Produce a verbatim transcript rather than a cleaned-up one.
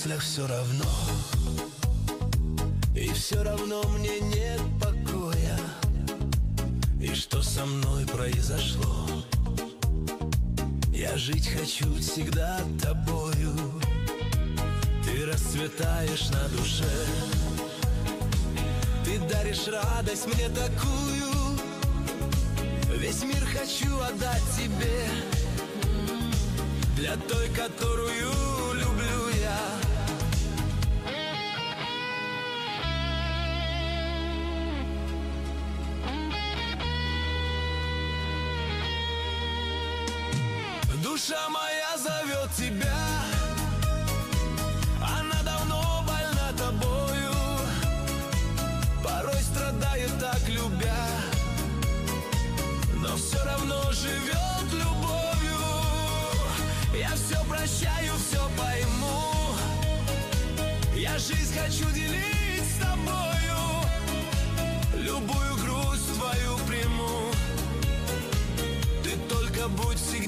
мыслях все равно, и все равно мне нет покоя. И что со мной произошло? Я жить хочу всегда тобою. Ты расцветаешь на душе, ты даришь радость мне такую. Весь мир хочу отдать тебе, для той, которую люблю я. Душа моя зовет тебя, она давно больна тобою, порой страдает так любя, но все равно живет любовью. Я все прощаю, все пойму, я жизнь хочу делить с тобою, любую грусть твою приму. Ты только будь всегда